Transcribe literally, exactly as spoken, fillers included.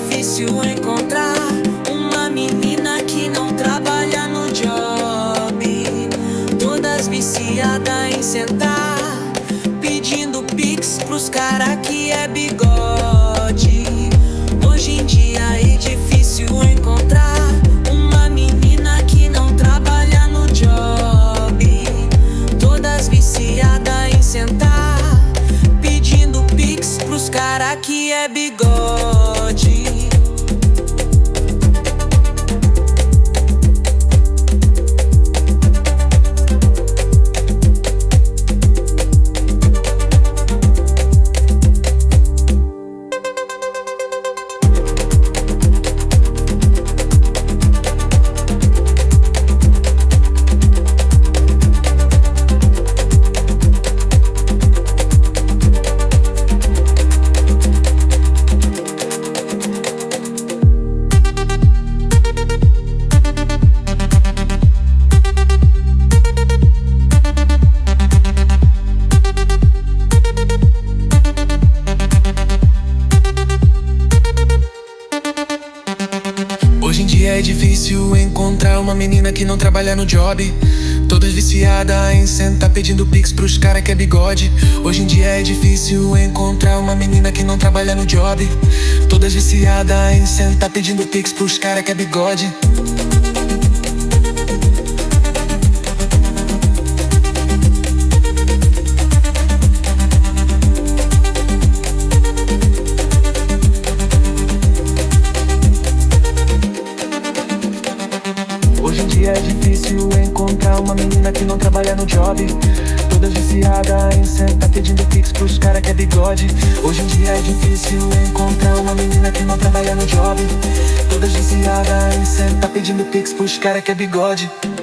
difícil encontrar uma menina que não trabalha no job, todas viciadas em sentar, pedindo pix pros cara que é bigode. Hoje em dia é difícil encontrar uma menina que não trabalha no job, todas viciadas em sentar, pedindo pix pros cara que é bigode. Hoje em dia é difícil encontrar uma menina que não trabalha no job, todas viciadas em sentar pedindo pix pros cara que é bigode. Hoje em dia é difícil encontrar uma menina que não trabalha no job, todas viciadas em sentar pedindo pix pros cara que é bigode. Hoje em dia é difícil encontrar uma menina que não trabalha no job, todas viciadas em sentar pedindo pix pros cara que é bigode. Hoje em dia é difícil encontrar uma menina que não trabalha no job, todas viciadas em sentar pedindo pix pros cara que é bigode.